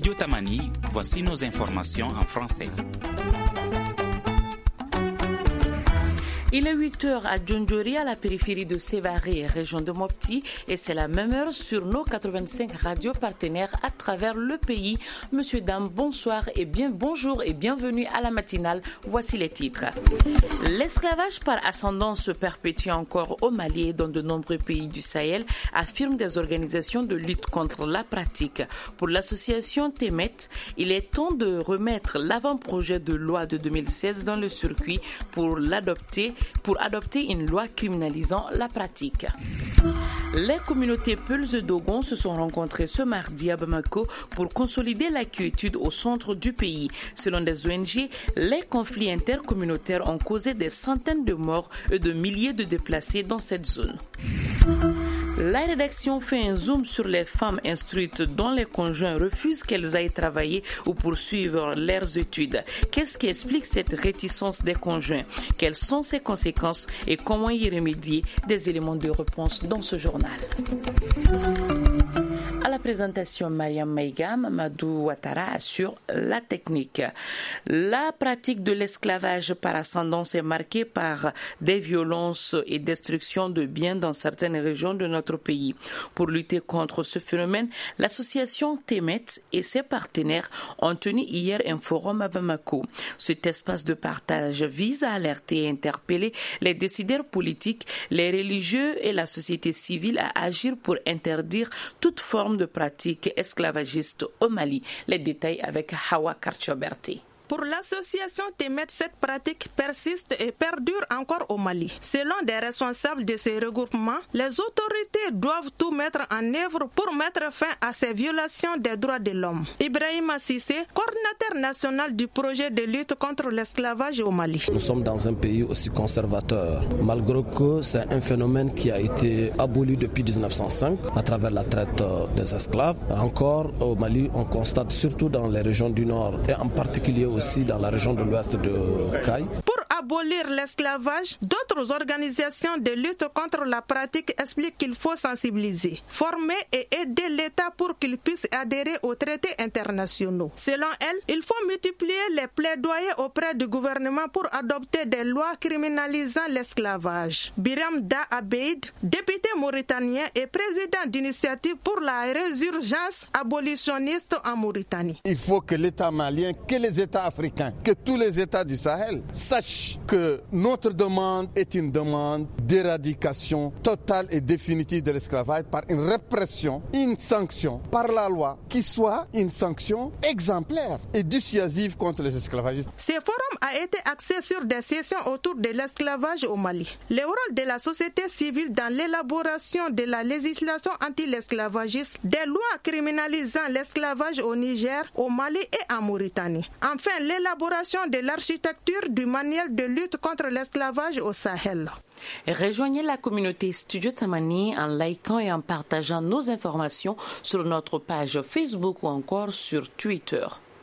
Studio Tamani, voici nos informations en français. Il est 8h à Djondjori, à la périphérie de Sévaré, région de Mopti, et c'est la même heure sur nos 85 radios partenaires à travers le pays. Monsieur, dame, bonsoir et bonjour et bienvenue à la matinale. Voici les titres. L'esclavage par ascendance se perpétue encore au Mali et dans de nombreux pays du Sahel, affirment des organisations de lutte contre la pratique. Pour l'association Temet, il est temps de remettre l'avant-projet de loi de 2016 dans le circuit pour adopter une loi criminalisant la pratique. Les communautés Peuls et Dogon se sont rencontrées ce mardi à Bamako pour consolider la quiétude au centre du pays. Selon des ONG, les conflits intercommunautaires ont causé des centaines de morts et de milliers de déplacés dans cette zone. La rédaction fait un zoom sur les femmes instruites dont les conjoints refusent qu'elles aillent travailler ou poursuivre leurs études. Qu'est-ce qui explique cette réticence des conjoints? Quelles sont ses conséquences et comment y remédier? Des éléments de réponse dans ce journal. À la présentation, Mariam Maïga, Mamadou Ouattara assure la technique. La pratique de l'esclavage par ascendance est marquée par des violences et destructions de biens dans certaines régions de notre pays. Pour lutter contre ce phénomène, l'association Temet et ses partenaires ont tenu hier un forum à Bamako. Cet espace de partage vise à alerter et interpeller les décideurs politiques, les religieux et la société civile à agir pour interdire toute forme de pratiques esclavagistes au Mali. Les détails avec Hawa Karchoberti. Pour l'association Temet, cette pratique persiste et perdure encore au Mali. Selon des responsables de ces regroupements, les autorités doivent tout mettre en œuvre pour mettre fin à ces violations des droits de l'homme. Ibrahima Sissé, coordinateur national du projet de lutte contre l'esclavage au Mali. Nous sommes dans un pays aussi conservateur, malgré que c'est un phénomène qui a été aboli depuis 1905 à travers la traite des esclaves. Encore au Mali, on constate surtout dans les régions du Nord et en particulier aussi dans la région de l'ouest de Caille. Pour abolir l'esclavage, d'autres organisations de lutte contre la pratique expliquent qu'il faut sensibiliser, former et aider l'État pour qu'il puisse adhérer aux traités internationaux. Selon elle, il faut multiplier les plaidoyers auprès du gouvernement pour adopter des lois criminalisant l'esclavage. Biram Da Abeid, député mauritanien et président d'initiative pour la résurgence abolitionniste en Mauritanie. Il faut que l'État malien, que les États africains, que tous les États du Sahel sachent que notre demande est une demande d'éradication totale et définitive de l'esclavage par une répression, une sanction par la loi qui soit une sanction exemplaire et dissuasive contre les esclavagistes. Ce forum a été axé sur des sessions autour de l'esclavage au Mali. Le rôle de la société civile dans l'élaboration de la législation anti-esclavagiste, des lois criminalisant l'esclavage au Niger, au Mali et en Mauritanie. Enfin, l'élaboration de l'architecture du manuel de lutte contre l'esclavage au Sahel. Rejoignez la communauté Studio Tamani en likant et en partageant nos informations sur notre page Facebook ou encore sur Twitter.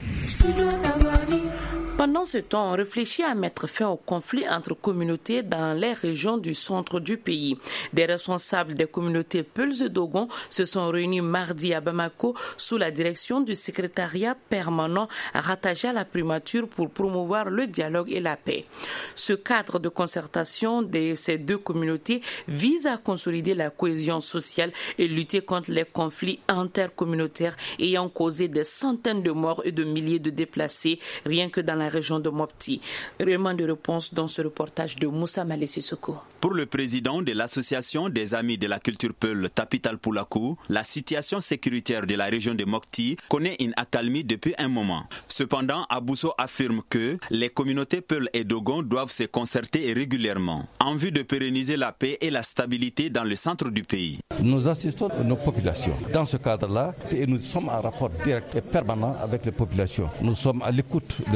Pendant ce temps, on réfléchit à mettre fin au conflit entre communautés dans les régions du centre du pays. Des responsables des communautés Peuls et Dogon se sont réunis mardi à Bamako sous la direction du secrétariat permanent rattaché à la primature pour promouvoir le dialogue et la paix. Ce cadre de concertation de ces deux communautés vise à consolider la cohésion sociale et lutter contre les conflits intercommunautaires ayant causé des centaines de morts et de milliers de déplacés rien que dans la région de Mopti. Réellement de réponse dans ce reportage de Moussa Malé Sissoko. Pour le président de l'association des amis de la culture Peul, Tapital Poulakou, la situation sécuritaire de la région de Mopti connaît une accalmie depuis un moment. Cependant, Abousso affirme que les communautés Peul et Dogon doivent se concerter régulièrement en vue de pérenniser la paix et la stabilité dans le centre du pays. Nous assistons nos populations dans ce cadre-là et nous sommes en rapport direct et permanent avec les populations. Nous sommes à l'écoute de leurs préoccupations.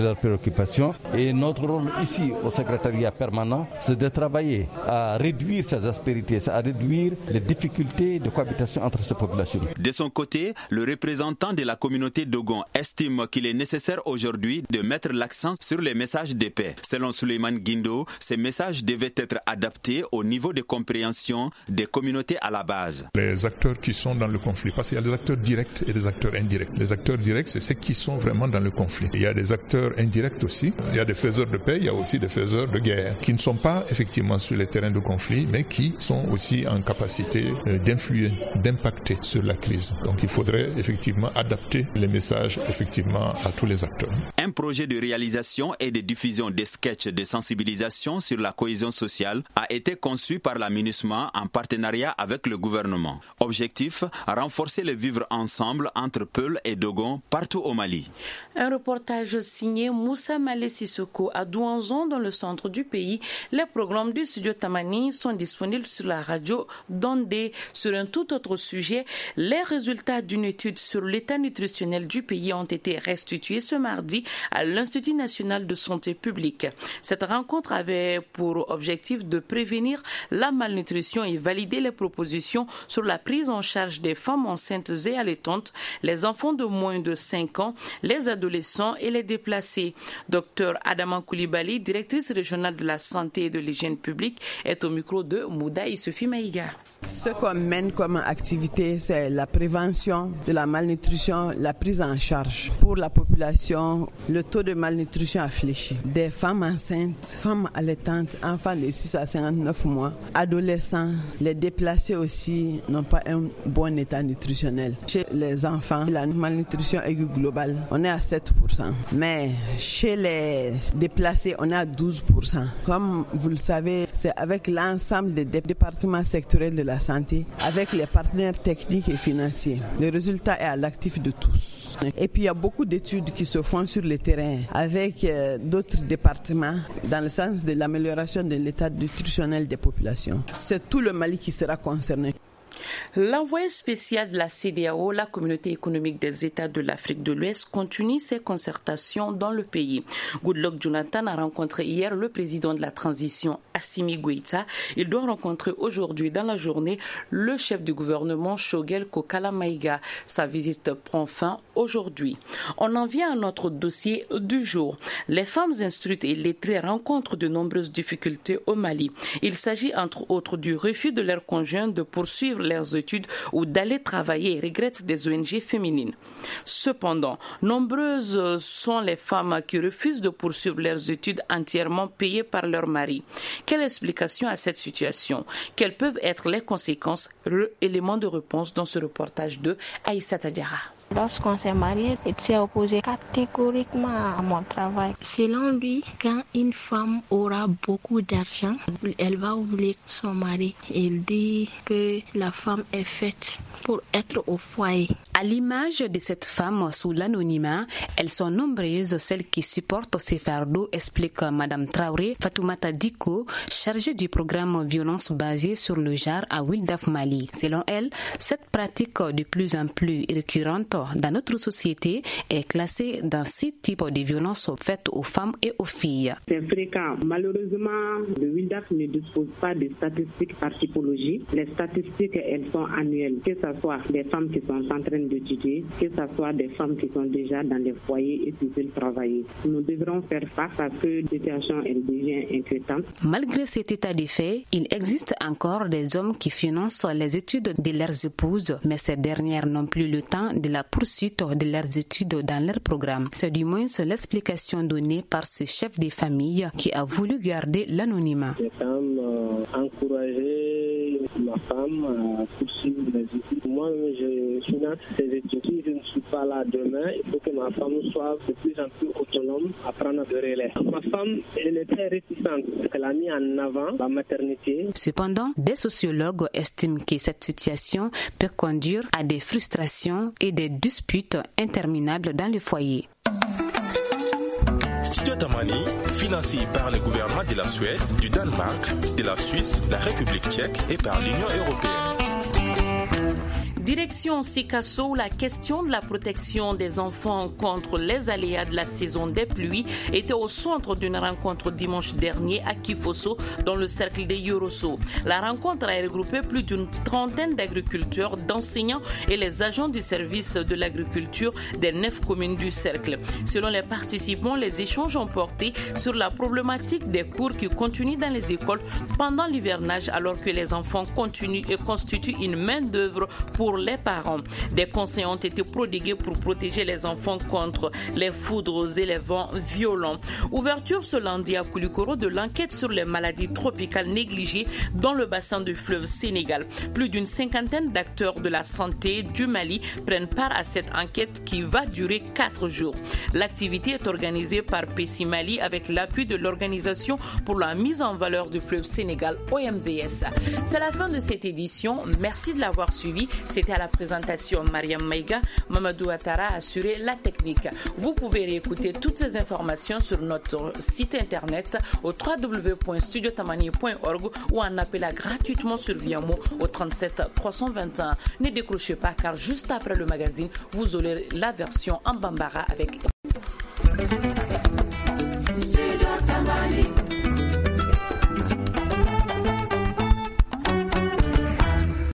préoccupations. Et notre rôle ici au secrétariat permanent, c'est de travailler à réduire ces aspérités, à réduire les difficultés de cohabitation entre ces populations. De son côté, le représentant de la communauté Dogon estime qu'il est nécessaire aujourd'hui de mettre l'accent sur les messages de paix. Selon Souleymane Guindo, ces messages devaient être adaptés au niveau de compréhension des communautés à la base. Les acteurs qui sont dans le conflit, parce qu'il y a des acteurs directs et des acteurs indirects. Les acteurs directs, c'est ceux qui sont vraiment dans le conflit. Il y a des acteurs indirects aussi. Il y a des faiseurs de paix, il y a aussi des faiseurs de guerre, qui ne sont pas effectivement sur les terrains de conflit, mais qui sont aussi en capacité d'influer, d'impacter sur la crise. Donc il faudrait effectivement adapter les messages effectivement à tous les acteurs. Un projet de réalisation et de diffusion des sketchs de sensibilisation sur la cohésion sociale a été conçu par la MINUSMA en partenariat avec le gouvernement. Objectif, renforcer le vivre ensemble entre Peul et Dogon partout au Mali. Un reportage signé Moussa Malé Sissoko à Douanzon dans le centre du pays. Les programmes du studio Tamani sont disponibles sur la radio Dondé. Sur un tout autre sujet, les résultats d'une étude sur l'état nutritionnel du pays ont été restitués ce mardi à l'Institut national de santé publique. Cette rencontre avait pour objectif de prévenir la malnutrition et valider les propositions sur la prise en charge des femmes enceintes et allaitantes, les enfants de moins de 5 ans, les adolescents et les déplacés. Dr Adama Koulibaly, directrice régionale de la santé et de l'hygiène publique, est au micro de Mouda Issoufy Maïga. Ce qu'on mène comme activité, c'est la prévention de la malnutrition, la prise en charge. Pour la population, le taux de malnutrition a fléchi. Des femmes enceintes, femmes allaitantes, enfants de 6 à 59 mois, adolescents, les déplacés aussi n'ont pas un bon état nutritionnel. Chez les enfants, la malnutrition aiguë globale, on est à 7%. Mais chez les déplacés, on est à 12%. Comme vous le savez, c'est avec l'ensemble des départements sectoriels de la santé, avec les partenaires techniques et financiers. Le résultat est à l'actif de tous. Et puis il y a beaucoup d'études qui se font sur le terrain avec d'autres départements dans le sens de l'amélioration de l'état nutritionnel des populations. C'est tout le Mali qui sera concerné. L'envoyé spécial de la CEDEAO, la Communauté économique des États de l'Afrique de l'Ouest, continue ses concertations dans le pays. Goodluck Jonathan a rencontré hier le président de la transition, Assimi Goïta. Il doit rencontrer aujourd'hui dans la journée le chef du gouvernement, Choguel Kokala Maïga. Sa visite prend fin aujourd'hui. On en vient à notre dossier du jour. Les femmes instruites et lettrées rencontrent de nombreuses difficultés au Mali. Il s'agit entre autres du refus de leurs conjoints de poursuivre leurs études ou d'aller travailler, regrettent des ONG féminines. Cependant, nombreuses sont les femmes qui refusent de poursuivre leurs études entièrement payées par leur mari. Quelle explication à cette situation? Quelles peuvent être les conséquences? Élément de réponse dans ce reportage de Aïssata Diarra. Lorsqu'on s'est marié, il s'est opposé catégoriquement à mon travail. Selon lui, quand une femme aura beaucoup d'argent, elle va oublier son mari. Il dit que la femme est faite pour être au foyer. À l'image de cette femme sous l'anonymat, elles sont nombreuses celles qui supportent ces fardeaux, explique Madame Traoré Fatoumata Diko, chargée du programme violence basée sur le genre à Wildaf Mali. Selon elle, cette pratique de plus en plus récurrente dans notre société est classée dans 6 types de violences faites aux femmes et aux filles. C'est fréquent. Malheureusement, le WILDAF ne dispose pas de statistiques par typologie. Les statistiques, elles sont annuelles, que ce soit des femmes qui sont en train d'étudier, que ce soit des femmes qui sont déjà dans les foyers et qui veulent travailler. Nous devrons faire face à cette situation, elle devient inquiétante. Malgré cet état de fait, il existe encore des hommes qui financent les études de leurs épouses, mais ces dernières n'ont plus le temps de la poursuite de leurs études dans leur programme. C'est du moins l'explication donnée par ce chef de famille qui a voulu garder l'anonymat. Les femmes encourager ma femme à poursuivre les études. Moi, je finance ces études. Si je ne suis pas là demain, il faut que ma femme soit de plus en plus autonome à prendre de relais. Ma femme, elle est très réticente. Elle a mis en avant la maternité. Cependant, des sociologues estiment que cette situation peut conduire à des frustrations et des disputes interminables dans le foyer. Studio Tamani, financé par le gouvernement de la Suède, du Danemark, de la Suisse, la République tchèque et par l'Union européenne. Direction Sikasso, où la question de la protection des enfants contre les aléas de la saison des pluies était au centre d'une rencontre dimanche dernier à Kifosso, dans le cercle de Yorosso. La rencontre a regroupé plus d'une trentaine d'agriculteurs, d'enseignants et les agents du service de l'agriculture des 9 communes du cercle. Selon les participants, les échanges ont porté sur la problématique des cours qui continuent dans les écoles pendant l'hivernage, alors que les enfants continuent et constituent une main-d'œuvre pour les parents. Des conseils ont été prodigués pour protéger les enfants contre les foudres et les vents violents. Ouverture ce lundi à Koulikoro de l'enquête sur les maladies tropicales négligées dans le bassin du fleuve Sénégal. Plus d'une cinquantaine d'acteurs de la santé du Mali prennent part à cette enquête qui va durer 4 jours. L'activité est organisée par PECI Mali avec l'appui de l'Organisation pour la mise en valeur du fleuve Sénégal, OMVS. C'est la fin de cette édition. Merci de l'avoir suivi. C'était à la présentation Mariam Maïga. Mamadou Attara a assuré la technique. Vous pouvez réécouter toutes ces informations sur notre site internet au www.studiotamani.org ou en appelant gratuitement sur Viamo au 37 321. Ne décrochez pas car juste après le magazine, vous aurez la version en Bambara avec